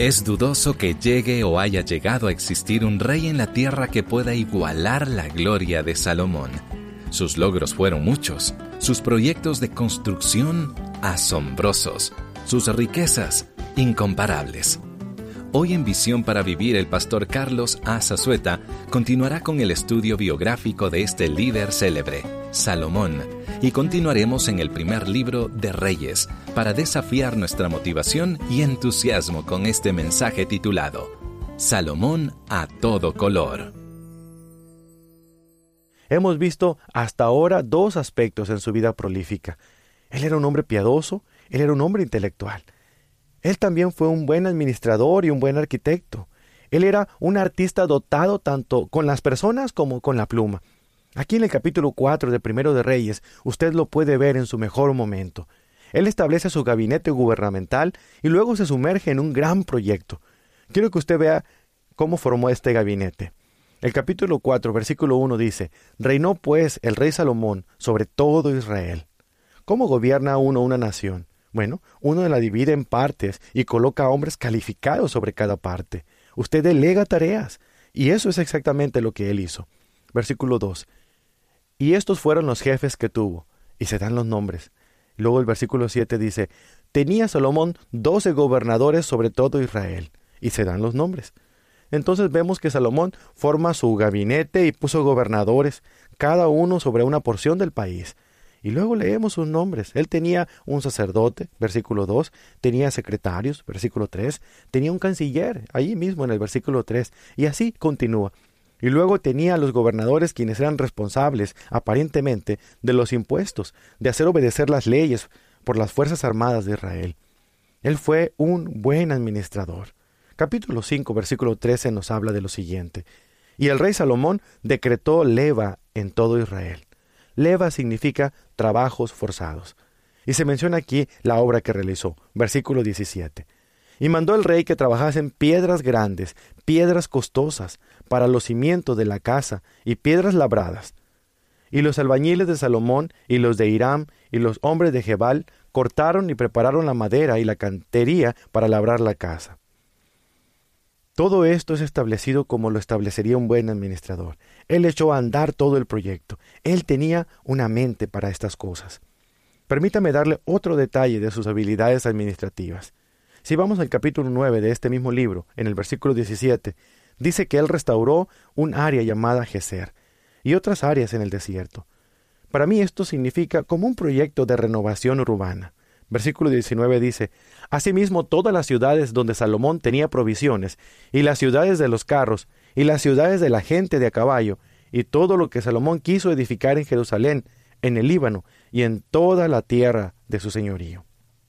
Es dudoso que llegue o haya llegado a existir un rey en la tierra que pueda igualar la gloria de Salomón. Sus logros fueron muchos, sus proyectos de construcción asombrosos, sus riquezas incomparables. Hoy en Visión para Vivir, el pastor Carlos A. Zazueta continuará con el estudio biográfico de este líder célebre, Salomón, y continuaremos en el primer libro de Reyes para desafiar nuestra motivación y entusiasmo con este mensaje titulado Salomón a todo color. Hemos visto hasta ahora dos aspectos en su vida prolífica. Él era un hombre piadoso, él era un hombre intelectual. Él también fue un buen administrador y un buen arquitecto. Él era un artista dotado tanto con las personas como con la pluma. Aquí en el capítulo 4 de Primero de Reyes, usted lo puede ver en su mejor momento. Él establece su gabinete gubernamental y luego se sumerge en un gran proyecto. Quiero que usted vea cómo formó este gabinete. El capítulo 4, versículo 1 dice: Reinó pues el rey Salomón sobre todo Israel. ¿Cómo gobierna uno una nación? Bueno, uno la divide en partes y coloca a hombres calificados sobre cada parte. Usted delega tareas, y eso es exactamente lo que él hizo. Versículo 2. Y estos fueron los jefes que tuvo, y se dan los nombres. Luego el versículo 7 dice: Tenía Salomón 12 gobernadores sobre todo Israel, y se dan los nombres. Entonces vemos que Salomón forma su gabinete y puso gobernadores, cada uno sobre una porción del país. Y luego leemos sus nombres. Él tenía un sacerdote, versículo 2, tenía secretarios, versículo 3, tenía un canciller, allí mismo en el versículo 3, y así continúa. Y luego tenía a los gobernadores quienes eran responsables, aparentemente, de los impuestos, de hacer obedecer las leyes por las Fuerzas Armadas de Israel. Él fue un buen administrador. Capítulo 5, versículo 13 nos habla de lo siguiente: Y el rey Salomón decretó leva en todo Israel. Leva significa trabajos forzados. Y se menciona aquí la obra que realizó, versículo 17. Y mandó el rey que trabajasen piedras grandes, piedras costosas, para los cimientos de la casa, y piedras labradas. Y los albañiles de Salomón, y los de Hiram, y los hombres de Gebal, cortaron y prepararon la madera y la cantería para labrar la casa. Todo esto es establecido como lo establecería un buen administrador. Él echó a andar todo el proyecto. Él tenía una mente para estas cosas. Permítame darle otro detalle de sus habilidades administrativas. Si vamos al capítulo 9 de este mismo libro, en el versículo 17, dice que él restauró un área llamada Gezer y otras áreas en el desierto. Para mí esto significa como un proyecto de renovación urbana. Versículo 19 dice: Asimismo todas las ciudades donde Salomón tenía provisiones, y las ciudades de los carros, y las ciudades de la gente de a caballo, y todo lo que Salomón quiso edificar en Jerusalén, en el Líbano, y en toda la tierra de su señorío.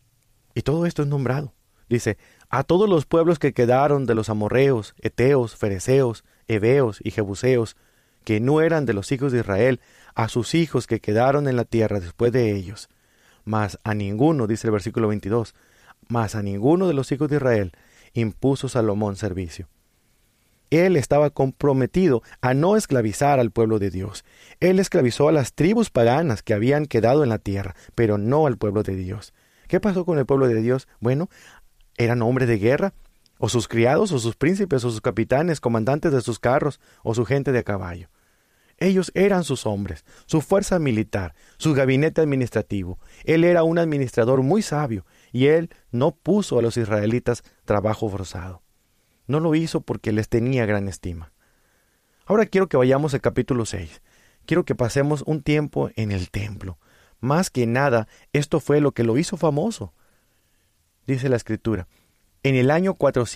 Y todo esto es nombrado. Dice: a todos los pueblos que quedaron de los amorreos, eteos, fereceos, heveos y jebuseos, que no eran de los hijos de Israel, a sus hijos que quedaron en la tierra después de ellos. Mas a ninguno, dice el versículo 22, mas a ninguno de los hijos de Israel impuso Salomón servicio. Él estaba comprometido a no esclavizar al pueblo de Dios. Él esclavizó a las tribus paganas que habían quedado en la tierra, pero no al pueblo de Dios. ¿Qué pasó con el pueblo de Dios? Bueno, eran hombres de guerra, o sus criados, o sus príncipes, o sus capitanes, comandantes de sus carros, o su gente de a caballo. Ellos eran sus hombres, su fuerza militar, su gabinete administrativo. Él era un administrador muy sabio, y él no puso a los israelitas trabajo forzado. No lo hizo porque les tenía gran estima. Ahora quiero que vayamos al capítulo 6. Quiero que pasemos un tiempo en el templo. Más que nada, esto fue lo que lo hizo famoso. Dice la Escritura: en el año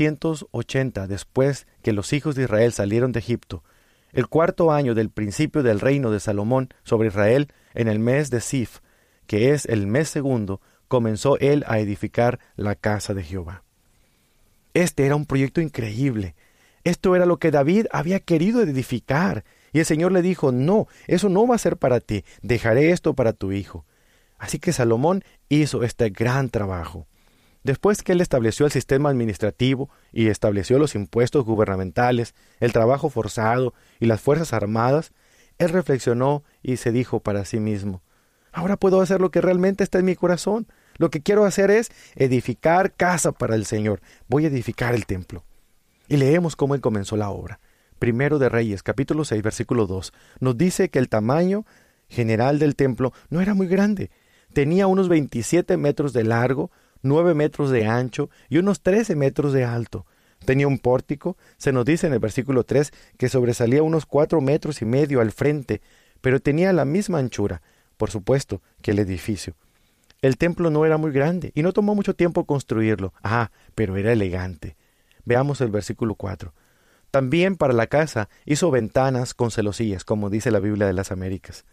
480, después que los hijos de Israel salieron de Egipto, el 4º año del principio del reino de Salomón sobre Israel, en el mes de Sif, que es el mes segundo, comenzó él a edificar la casa de Jehová. Este era un proyecto increíble. Esto era lo que David había querido edificar. Y el Señor le dijo: no, eso no va a ser para ti, dejaré esto para tu hijo. Así que Salomón hizo este gran trabajo. Después que él estableció el sistema administrativo y estableció los impuestos gubernamentales, el trabajo forzado y las fuerzas armadas, él reflexionó y se dijo para sí mismo: ahora puedo hacer lo que realmente está en mi corazón. Lo que quiero hacer es edificar casa para el Señor. Voy a edificar el templo. Y leemos cómo él comenzó la obra. Primero de Reyes, capítulo 6, versículo 2, nos dice que el tamaño general del templo no era muy grande. Tenía unos 27 metros de largo, 9 metros de ancho y unos 13 metros de alto. Tenía un pórtico, se nos dice en el versículo 3, que sobresalía unos 4 metros y medio al frente, pero tenía la misma anchura, por supuesto, que el edificio. El templo no era muy grande y no tomó mucho tiempo construirlo. Pero era elegante. Veamos el versículo 4. También para la casa hizo ventanas con celosías, como dice la Biblia de las Américas.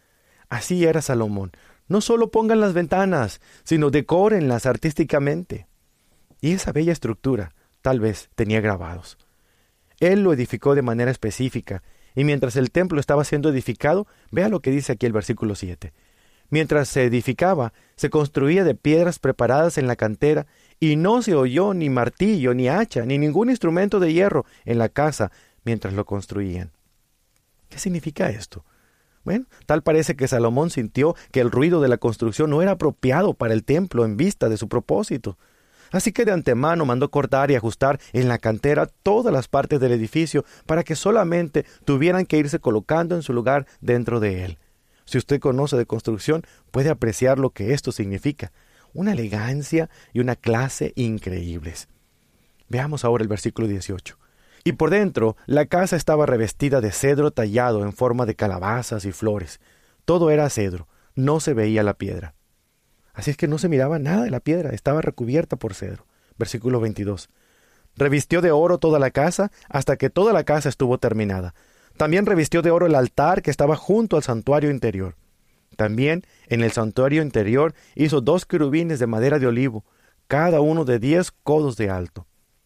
Así era Salomón. No solo pongan las ventanas, sino decórenlas artísticamente. Y esa bella estructura, tal vez, tenía grabados. Él lo edificó de manera específica, y mientras el templo estaba siendo edificado, vea lo que dice aquí el versículo 7. Mientras se edificaba, se construía de piedras preparadas en la cantera, y no se oyó ni martillo, ni hacha, ni ningún instrumento de hierro en la casa mientras lo construían. ¿Qué significa esto? Bueno, tal parece que Salomón sintió que el ruido de la construcción no era apropiado para el templo en vista de su propósito. Así que de antemano mandó cortar y ajustar en la cantera todas las partes del edificio para que solamente tuvieran que irse colocando en su lugar dentro de él. Si usted conoce de construcción, puede apreciar lo que esto significa. Una elegancia y una clase increíbles. Veamos ahora el versículo 18. Y por dentro, la casa estaba revestida de cedro tallado en forma de calabazas y flores. Todo era cedro, no se veía la piedra. Así es que no se miraba nada de la piedra, estaba recubierta por cedro. Versículo 22. Revistió de oro toda la casa hasta que toda la casa estuvo terminada. También revistió de oro el altar que estaba junto al santuario interior. También en el santuario interior hizo 2 querubines de madera de olivo, cada uno de 10 codos de alto.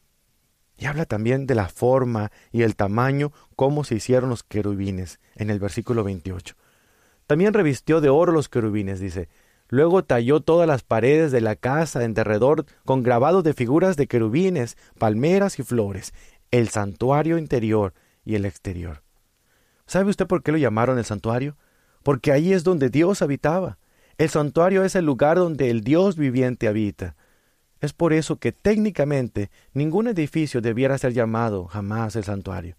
Y habla también de la forma y el tamaño, cómo se hicieron los querubines, en el versículo 28. También revistió de oro los querubines, dice. Luego talló todas las paredes de la casa en derredor con grabados de figuras de querubines, palmeras y flores, el santuario interior y el exterior. ¿Sabe usted por qué lo llamaron el santuario? Porque ahí es donde Dios habitaba. El santuario es el lugar donde el Dios viviente habita. Es por eso que técnicamente ningún edificio debiera ser llamado jamás el santuario.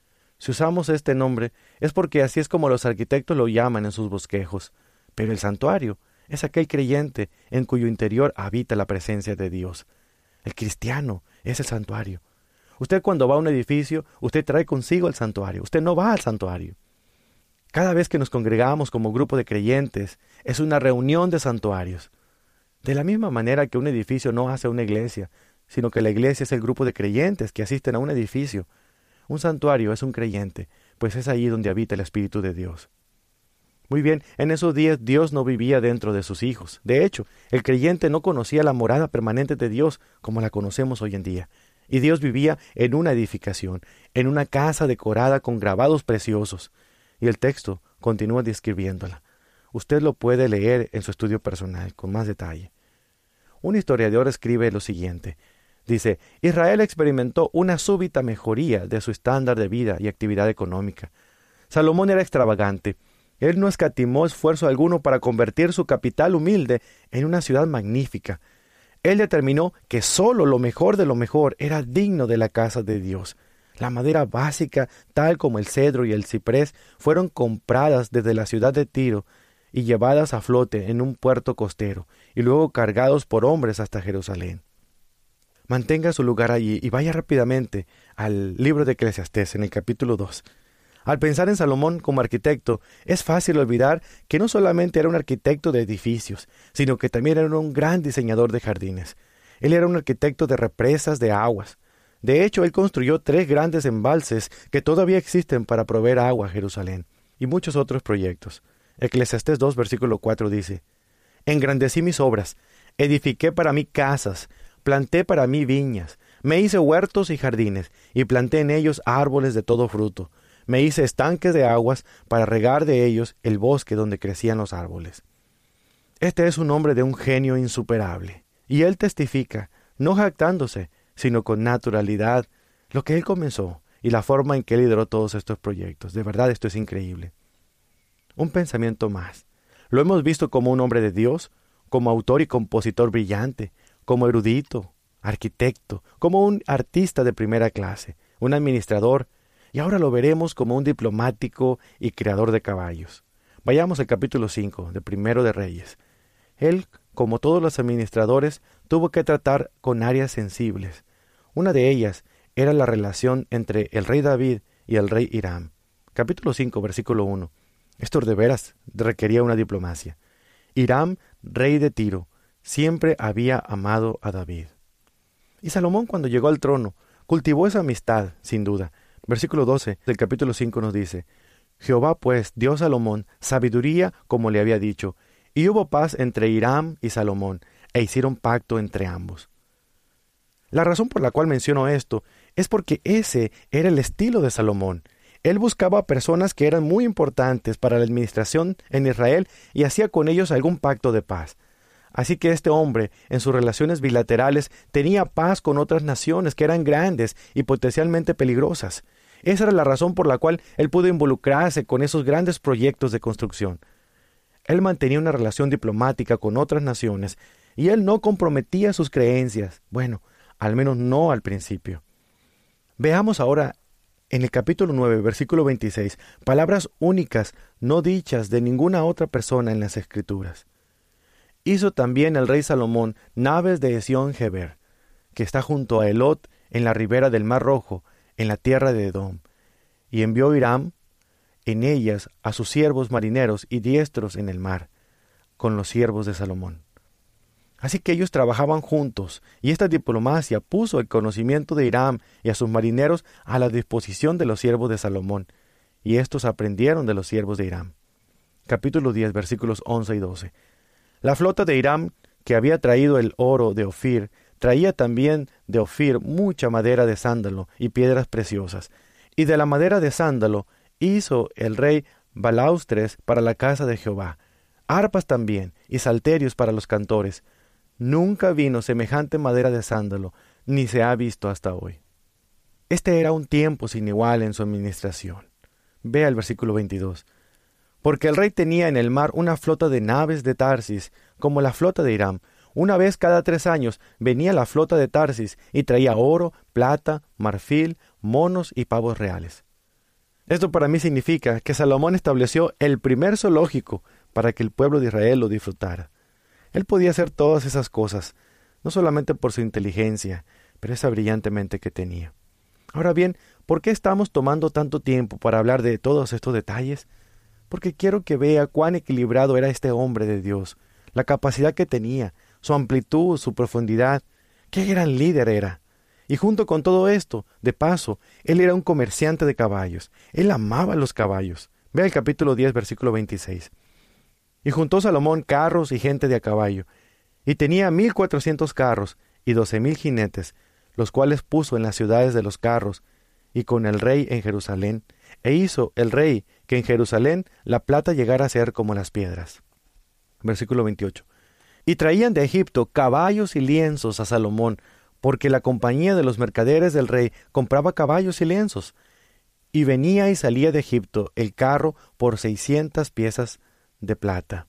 Si usamos este nombre es porque así es como los arquitectos lo llaman en sus bosquejos. Pero el santuario es aquel creyente en cuyo interior habita la presencia de Dios. El cristiano es el santuario. Usted cuando va a un edificio, usted trae consigo el santuario. Usted no va al santuario. Cada vez que nos congregamos como grupo de creyentes, es una reunión de santuarios. De la misma manera que un edificio no hace una iglesia, sino que la iglesia es el grupo de creyentes que asisten a un edificio. Un santuario es un creyente, pues es ahí donde habita el Espíritu de Dios. Muy bien, en esos días Dios no vivía dentro de sus hijos. De hecho, el creyente no conocía la morada permanente de Dios como la conocemos hoy en día. Y Dios vivía en una edificación, en una casa decorada con grabados preciosos. Y el texto continúa describiéndola. Usted lo puede leer en su estudio personal con más detalle. Un historiador escribe lo siguiente. Dice, Israel experimentó una súbita mejoría de su estándar de vida y actividad económica. Salomón era extravagante. Él no escatimó esfuerzo alguno para convertir su capital humilde en una ciudad magnífica. Él determinó que sólo lo mejor de lo mejor era digno de la casa de Dios. La madera básica, tal como el cedro y el ciprés, fueron compradas desde la ciudad de Tiro y llevadas a flote en un puerto costero, y luego cargados por hombres hasta Jerusalén. Mantenga su lugar allí y vaya rápidamente al libro de Eclesiastés, en el capítulo 2. Al pensar en Salomón como arquitecto, es fácil olvidar que no solamente era un arquitecto de edificios, sino que también era un gran diseñador de jardines. Él era un arquitecto de represas de aguas. De hecho, él construyó 3 grandes embalses que todavía existen para proveer agua a Jerusalén, y muchos otros proyectos. Eclesiastés 2, versículo 4 dice, Engrandecí mis obras, edifiqué para mí casas, planté para mí viñas, me hice huertos y jardines, y planté en ellos árboles de todo fruto. Me hice estanques de aguas para regar de ellos el bosque donde crecían los árboles. Este es un hombre de un genio insuperable, y él testifica, no jactándose, sino con naturalidad, lo que él comenzó y la forma en que él lideró todos estos proyectos. De verdad, esto es increíble. Un pensamiento más. Lo hemos visto como un hombre de Dios, como autor y compositor brillante, como erudito, arquitecto, como un artista de primera clase, un administrador, y ahora lo veremos como un diplomático y creador de caballos. Vayamos al capítulo 5 de Primero de Reyes. Él, como todos los administradores, tuvo que tratar con áreas sensibles. Una de ellas era la relación entre el rey David y el rey Hiram. Capítulo 5, versículo 1. Esto de veras requería una diplomacia. Hiram, rey de Tiro, siempre había amado a David. Y Salomón, cuando llegó al trono, cultivó esa amistad, sin duda. Versículo 12 del capítulo 5 nos dice: Jehová pues dio a Salomón sabiduría como le había dicho, y hubo paz entre Hiram y Salomón, e hicieron pacto entre ambos. La razón por la cual menciono esto es porque ese era el estilo de Salomón. Él buscaba personas que eran muy importantes para la administración en Israel y hacía con ellos algún pacto de paz. Así que este hombre, en sus relaciones bilaterales, tenía paz con otras naciones que eran grandes y potencialmente peligrosas. Esa era la razón por la cual él pudo involucrarse con esos grandes proyectos de construcción. Él mantenía una relación diplomática con otras naciones y él no comprometía sus creencias. Bueno, al menos no al principio. Veamos ahora en el capítulo 9, versículo 26, palabras únicas, no dichas de ninguna otra persona en las Escrituras. Hizo también el rey Salomón naves de Esión-Geber, que está junto a Elot, en la ribera del Mar Rojo, en la tierra de Edom, y envió Hiram en ellas a sus siervos marineros y diestros en el mar, con los siervos de Salomón. Así que ellos trabajaban juntos, y esta diplomacia puso el conocimiento de Hiram y a sus marineros a la disposición de los siervos de Salomón, y estos aprendieron de los siervos de Hiram. Capítulo 10, versículos 11 y 12. La flota de Hiram, que había traído el oro de Ofir, traía también de Ofir mucha madera de sándalo y piedras preciosas, y de la madera de sándalo hizo el rey balaustres para la casa de Jehová, arpas también y salterios para los cantores. Nunca vino semejante madera de sándalo, ni se ha visto hasta hoy. Este era un tiempo sin igual en su administración. Vea el versículo 22. Porque el rey tenía en el mar una flota de naves de Tarsis, como la flota de Hiram. Una vez cada 3 años venía la flota de Tarsis y traía oro, plata, marfil, monos y pavos reales. Esto para mí significa que Salomón estableció el primer zoológico para que el pueblo de Israel lo disfrutara. Él podía hacer todas esas cosas, no solamente por su inteligencia, pero esa brillante mente que tenía. Ahora bien, ¿por qué estamos tomando tanto tiempo para hablar de todos estos detalles? Porque quiero que vea cuán equilibrado era este hombre de Dios, la capacidad que tenía, su amplitud, su profundidad. ¡Qué gran líder era! Y junto con todo esto, de paso, él era un comerciante de caballos. Él amaba los caballos. Vea el capítulo 10, versículo 26. Y juntó Salomón carros y gente de a caballo, y tenía 1,400 carros y 12,000 jinetes, los cuales puso en las ciudades de los carros, y con el rey en Jerusalén, e hizo el rey que en Jerusalén la plata llegara a ser como las piedras. Versículo 28. Y traían de Egipto caballos y lienzos a Salomón, porque la compañía de los mercaderes del rey compraba caballos y lienzos. Y venía y salía de Egipto el carro por 600 piezas de plata.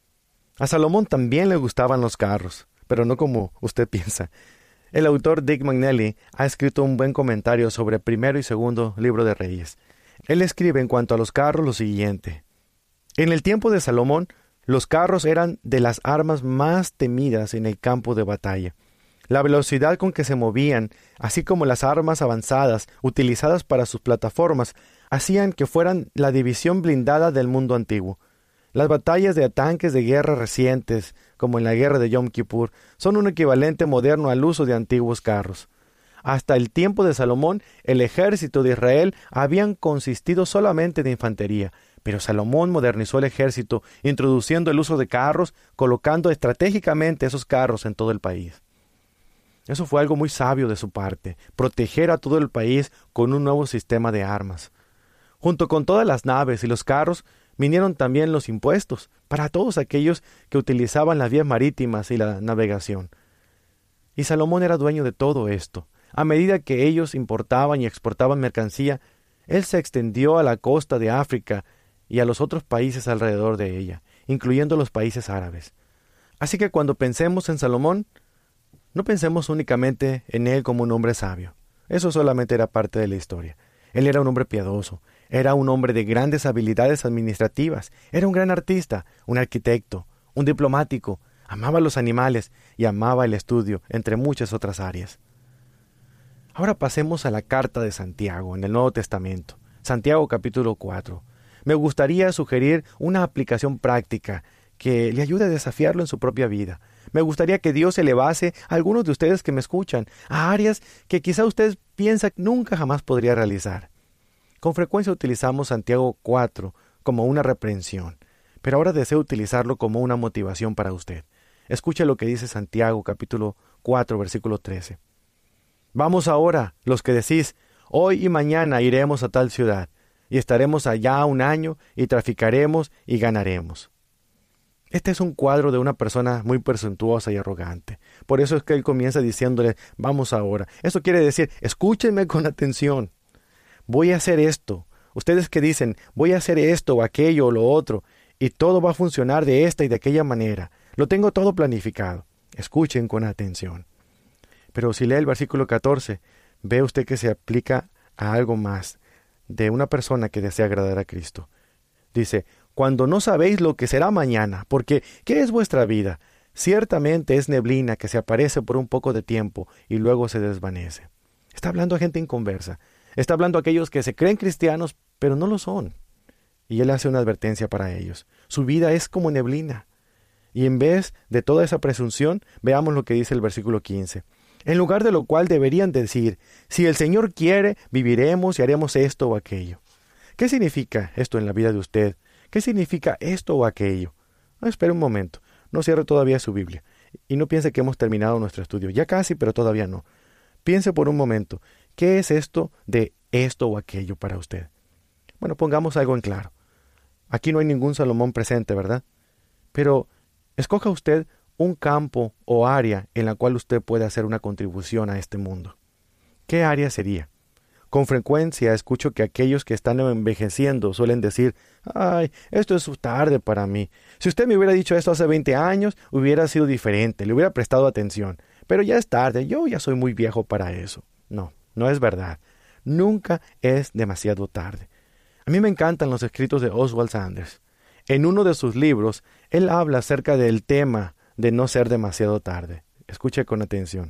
A Salomón también le gustaban los carros, pero no como usted piensa. El autor Dick McNally ha escrito un buen comentario sobre primero y segundo libro de Reyes. Él escribe en cuanto a los carros lo siguiente: en el tiempo de Salomón, los carros eran de las armas más temidas en el campo de batalla. La velocidad con que se movían, así como las armas avanzadas utilizadas para sus plataformas, hacían que fueran la división blindada del mundo antiguo. Las batallas de tanques de guerra recientes, como en la guerra de Yom Kippur, son un equivalente moderno al uso de antiguos carros. Hasta el tiempo de Salomón, el ejército de Israel habían consistido solamente de infantería, pero Salomón modernizó el ejército, introduciendo el uso de carros, colocando estratégicamente esos carros en todo el país. Eso fue algo muy sabio de su parte, proteger a todo el país con un nuevo sistema de armas. Junto con todas las naves y los carros, vinieron también los impuestos para todos aquellos que utilizaban las vías marítimas y la navegación. Y Salomón era dueño de todo esto. A medida que ellos importaban y exportaban mercancía, él se extendió a la costa de África y a los otros países alrededor de ella, incluyendo los países árabes. Así que cuando pensemos en Salomón, no pensemos únicamente en él como un hombre sabio. Eso solamente era parte de la historia. Él era un hombre piadoso, era un hombre de grandes habilidades administrativas, era un gran artista, un arquitecto, un diplomático, amaba los animales y amaba el estudio, entre muchas otras áreas. Ahora pasemos a la carta de Santiago en el Nuevo Testamento, Santiago capítulo 4. Me gustaría sugerir una aplicación práctica que le ayude a desafiarlo en su propia vida. Me gustaría que Dios elevase a algunos de ustedes que me escuchan a áreas que quizá ustedes piensan nunca jamás podría realizar. Con frecuencia utilizamos Santiago 4 como una reprensión, pero ahora deseo utilizarlo como una motivación para usted. Escuche lo que dice Santiago capítulo 4 versículo 13. Vamos ahora, los que decís, hoy y mañana iremos a tal ciudad, y estaremos allá un año, y traficaremos y ganaremos. Este es un cuadro de una persona muy presuntuosa y arrogante. Por eso es que él comienza diciéndole, vamos ahora. Eso quiere decir, escúchenme con atención. Voy a hacer esto. Ustedes que dicen, voy a hacer esto o aquello o lo otro, y todo va a funcionar de esta y de aquella manera. Lo tengo todo planificado. Escuchen con atención. Pero si lee el versículo 14, ve usted que se aplica a algo más de una persona que desea agradar a Cristo. Dice, cuando no sabéis lo que será mañana, porque ¿qué es vuestra vida? Ciertamente es neblina que se aparece por un poco de tiempo y luego se desvanece. Está hablando a gente inconversa. Está hablando a aquellos que se creen cristianos, pero no lo son. Y él hace una advertencia para ellos. Su vida es como neblina. Y en vez de toda esa presunción, veamos lo que dice el versículo 15. En lugar de lo cual deberían decir, si el Señor quiere, viviremos y haremos esto o aquello. ¿Qué significa esto en la vida de usted? ¿Qué significa esto o aquello? No, espere un momento, no cierre todavía su Biblia y no piense que hemos terminado nuestro estudio. Ya casi, pero todavía no. Piense por un momento, ¿qué es esto de esto o aquello para usted? Bueno, pongamos algo en claro. Aquí no hay ningún Salomón presente, ¿verdad? Pero escoja usted un campo o área en la cual usted puede hacer una contribución a este mundo. ¿Qué área sería? Con frecuencia escucho que aquellos que están envejeciendo suelen decir, ¡ay, esto es tarde para mí! Si usted me hubiera dicho esto hace 20 años, hubiera sido diferente, le hubiera prestado atención. Pero ya es tarde, yo ya soy muy viejo para eso. No, no es verdad. Nunca es demasiado tarde. A mí me encantan los escritos de Oswald Sanders. En uno de sus libros, él habla acerca del tema de no ser demasiado tarde. Escuche con atención.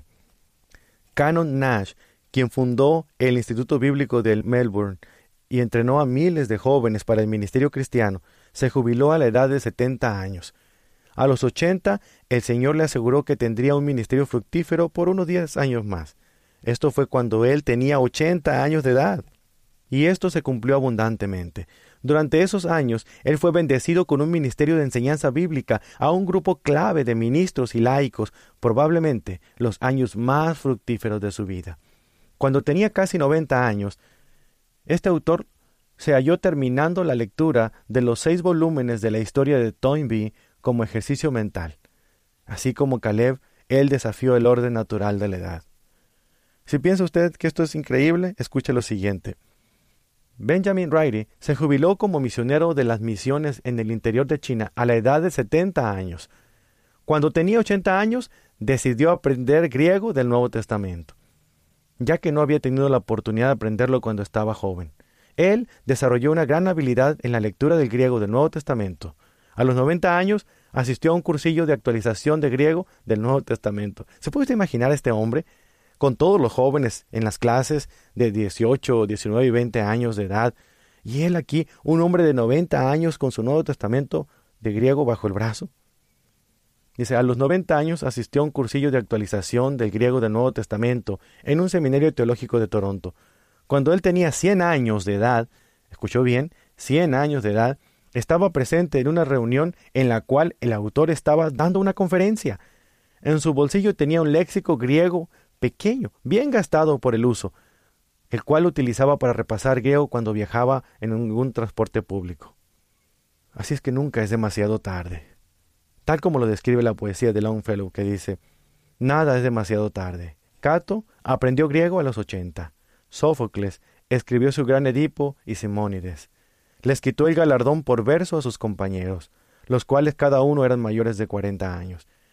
Canon Nash, quien fundó el Instituto Bíblico de Melbourne y entrenó a miles de jóvenes para el ministerio cristiano, se jubiló a la edad de 70 años. A los 80, el Señor le aseguró que tendría un ministerio fructífero por unos 10 años más. Esto fue cuando él tenía 80 años de edad. Y esto se cumplió abundantemente. Durante esos años, él fue bendecido con un ministerio de enseñanza bíblica a un grupo clave de ministros y laicos, probablemente los años más fructíferos de su vida. Cuando tenía casi 90 años, este autor se halló terminando la lectura de los 6 volúmenes de la historia de Toynbee como ejercicio mental. Así como Caleb, él desafió el orden natural de la edad. Si piensa usted que esto es increíble, escuche lo siguiente. Benjamin Riley se jubiló como misionero de las misiones en el interior de China a la edad de 70 años. Cuando tenía 80 años, decidió aprender griego del Nuevo Testamento, ya que no había tenido la oportunidad de aprenderlo cuando estaba joven. Él desarrolló una gran habilidad en la lectura del griego del Nuevo Testamento. A los 90 años, asistió a un cursillo de actualización de griego del Nuevo Testamento. ¿Se puede usted imaginar a este hombre con todos los jóvenes en las clases de 18, 19 y 20 años de edad? Y él aquí, un hombre de 90 años con su Nuevo Testamento de griego bajo el brazo. Dice, a los 90 años asistió a un cursillo de actualización del griego del Nuevo Testamento en un seminario teológico de Toronto. Cuando él tenía 100 años de edad, escuchó bien, 100 años de edad, estaba presente en una reunión en la cual el autor estaba dando una conferencia. En su bolsillo tenía un léxico griego pequeño, bien gastado por el uso, el cual utilizaba para repasar griego cuando viajaba en algún transporte público. Así es que nunca es demasiado tarde. Tal como lo describe la poesía de Longfellow, que dice, nada es demasiado tarde. Cato aprendió griego a los 80. Sófocles escribió su gran Edipo y Simónides. Les quitó el galardón por verso a sus compañeros, los cuales cada uno eran mayores de 40 años.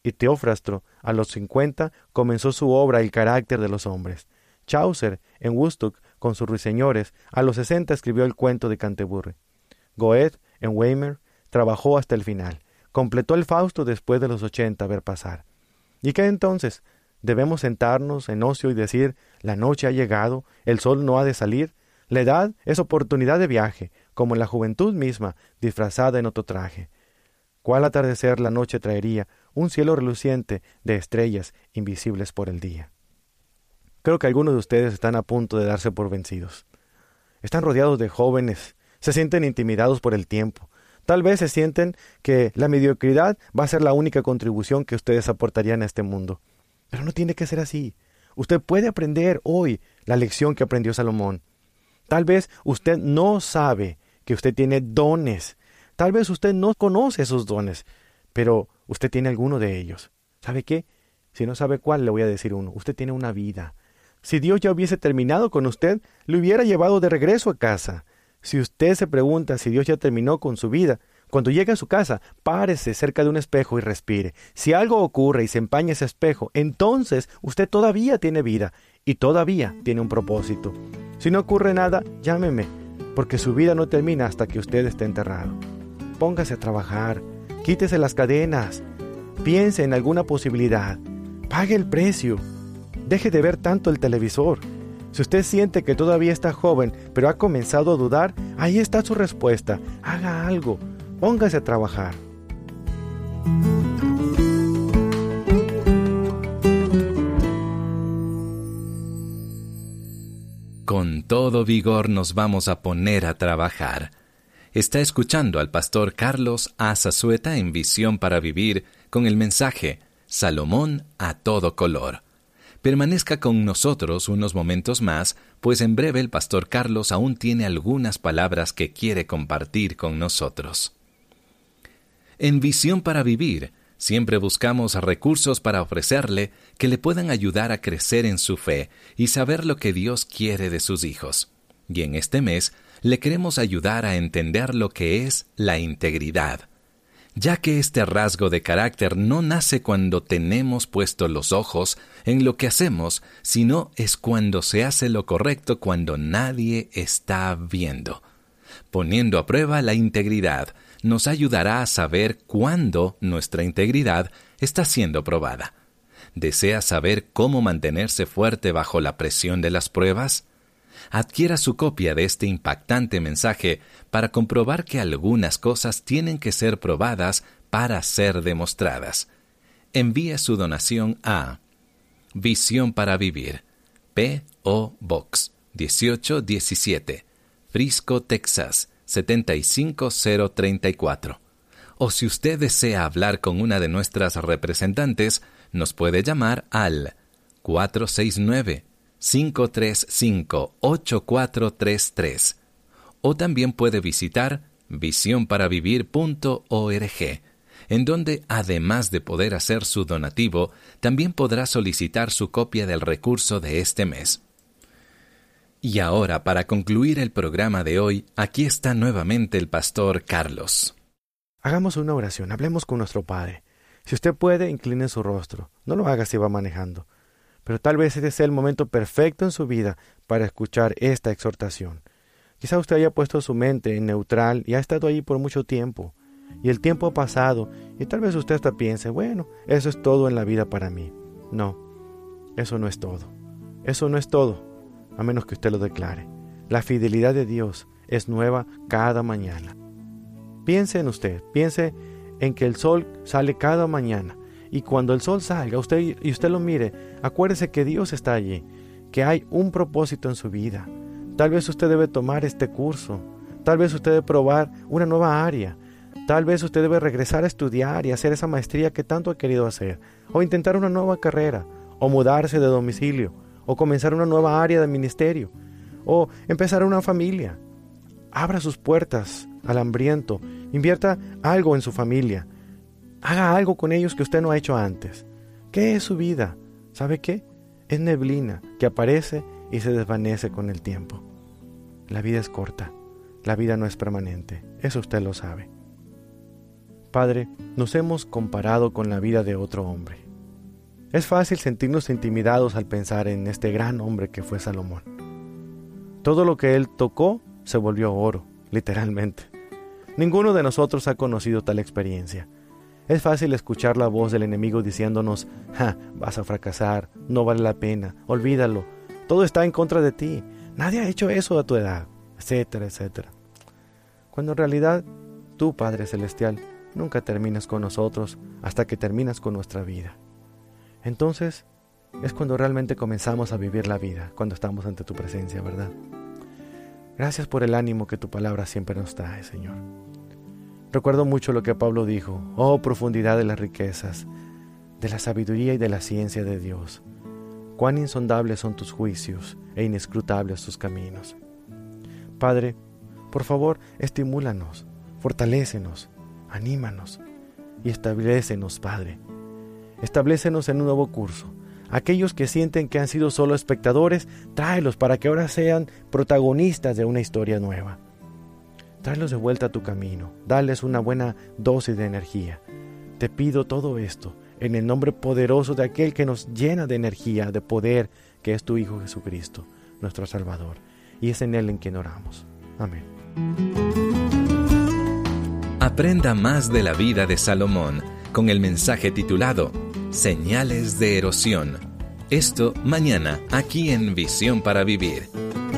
y Teófrastro, a los 50, comenzó su obra El carácter de los hombres. Chaucer, en Woodstock, con sus ruiseñores, a los 60 escribió el cuento de Canterbury. Goethe, en Weimar, trabajó hasta el final. Completó el Fausto después de los 80 ver pasar. ¿Y qué entonces? ¿Debemos sentarnos en ocio y decir, la noche ha llegado, el sol no ha de salir? La edad es oportunidad de viaje, como la juventud misma, disfrazada en otro traje. ¿Cuál atardecer la noche traería? Un cielo reluciente de estrellas invisibles por el día. Creo que algunos de ustedes están a punto de darse por vencidos. Están rodeados de jóvenes, se sienten intimidados por el tiempo. Tal vez se sienten que la mediocridad va a ser la única contribución que ustedes aportarían a este mundo. Pero no tiene que ser así. Usted puede aprender hoy la lección que aprendió Salomón. Tal vez usted no sabe que usted tiene dones. Tal vez usted no conoce esos dones, pero usted tiene alguno de ellos. ¿Sabe qué? Si no sabe cuál, le voy a decir uno. Usted tiene una vida. Si Dios ya hubiese terminado con usted, le hubiera llevado de regreso a casa. Si usted se pregunta si Dios ya terminó con su vida, cuando llegue a su casa, párese cerca de un espejo y respire. Si algo ocurre y se empaña ese espejo, entonces usted todavía tiene vida y todavía tiene un propósito. Si no ocurre nada, llámeme, porque su vida no termina hasta que usted esté enterrado. Póngase a trabajar, quítese las cadenas, piense en alguna posibilidad, pague el precio, deje de ver tanto el televisor. Si usted siente que todavía está joven, pero ha comenzado a dudar, ahí está su respuesta. Haga algo, póngase a trabajar. Con todo vigor nos vamos a poner a trabajar. Está escuchando al pastor Carlos A. Zazueta en Visión para Vivir con el mensaje Salomón a todo color. Permanezca con nosotros unos momentos más, pues en breve el pastor Carlos aún tiene algunas palabras que quiere compartir con nosotros. En Visión para Vivir, siempre buscamos recursos para ofrecerle que le puedan ayudar a crecer en su fe y saber lo que Dios quiere de sus hijos. Y en este mes, le queremos ayudar a entender lo que es la integridad, ya que este rasgo de carácter no nace cuando tenemos puestos los ojos en lo que hacemos, sino es cuando se hace lo correcto cuando nadie está viendo. Poniendo a prueba la integridad, nos ayudará a saber cuándo nuestra integridad está siendo probada. ¿Desea saber cómo mantenerse fuerte bajo la presión de las pruebas? Adquiera su copia de este impactante mensaje para comprobar que algunas cosas tienen que ser probadas para ser demostradas. Envíe su donación a Visión para Vivir, P.O. Box 1817, Frisco, Texas 75034. O si usted desea hablar con una de nuestras representantes, nos puede llamar al 469-535-8433 o también puede visitar visionparavivir.org, en donde, además de poder hacer su donativo, también podrá solicitar su copia del recurso de este mes. Y ahora, para concluir el programa de hoy, aquí está nuevamente el pastor Carlos. Hagamos una oración, hablemos con nuestro Padre. Si usted puede, incline su rostro. No lo haga si va manejando. Pero tal vez este sea el momento perfecto en su vida para escuchar esta exhortación. Quizá usted haya puesto su mente en neutral y ha estado ahí por mucho tiempo. Y el tiempo ha pasado y tal vez usted hasta piense, bueno, eso es todo en la vida para mí. No, eso no es todo. Eso no es todo, a menos que usted lo declare. La fidelidad de Dios es nueva cada mañana. Piense en usted, piense en que el sol sale cada mañana. Y cuando el sol salga usted lo mire, acuérdese que Dios está allí, que hay un propósito en su vida. Tal vez usted debe tomar este curso, tal vez usted debe probar una nueva área, tal vez usted debe regresar a estudiar y hacer esa maestría que tanto ha querido hacer, o intentar una nueva carrera, o mudarse de domicilio, o comenzar una nueva área de ministerio, o empezar una familia. Abra sus puertas al hambriento, invierta algo en su familia. Haga algo con ellos que usted no ha hecho antes. ¿Qué es su vida? ¿Sabe qué? Es neblina que aparece y se desvanece con el tiempo. La vida es corta. La vida no es permanente. Eso usted lo sabe. Padre, nos hemos comparado con la vida de otro hombre. Es fácil sentirnos intimidados al pensar en este gran hombre que fue Salomón. Todo lo que él tocó se volvió oro, literalmente. Ninguno de nosotros ha conocido tal experiencia. Es fácil escuchar la voz del enemigo diciéndonos: vas a fracasar, no vale la pena, olvídalo, todo está en contra de ti, nadie ha hecho eso a tu edad, etcétera, etcétera. Cuando en realidad, tú, Padre Celestial, nunca terminas con nosotros hasta que terminas con nuestra vida. Entonces, es cuando realmente comenzamos a vivir la vida, cuando estamos ante tu presencia, ¿verdad? Gracias por el ánimo que tu palabra siempre nos trae, Señor. Recuerdo mucho lo que Pablo dijo: oh, profundidad de las riquezas, de la sabiduría y de la ciencia de Dios. Cuán insondables son tus juicios e inescrutables tus caminos. Padre, por favor, estimúlanos, fortalécenos, anímanos y establecenos, Padre. Establécenos en un nuevo curso. Aquellos que sienten que han sido solo espectadores, tráelos para que ahora sean protagonistas de una historia nueva. Tráelos de vuelta a tu camino, dales una buena dosis de energía. Te pido todo esto en el nombre poderoso de aquel que nos llena de energía, de poder, que es tu Hijo Jesucristo, nuestro Salvador. Y es en Él en quien oramos. Amén. Aprenda más de la vida de Salomón con el mensaje titulado Señales de erosión. Esto mañana aquí en Visión para Vivir.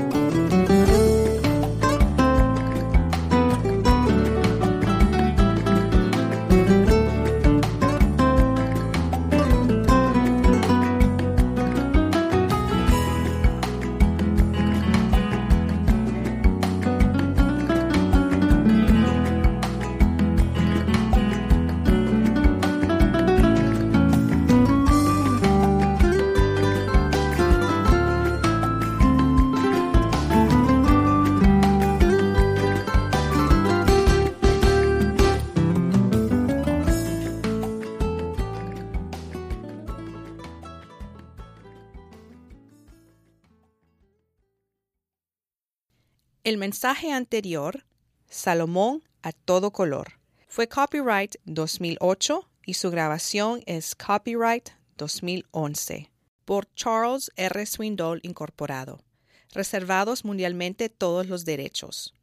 El mensaje anterior, Salomón a todo color, fue copyright 2008 y su grabación es copyright 2011 por Charles R. Swindoll Incorporado. Reservados mundialmente todos los derechos.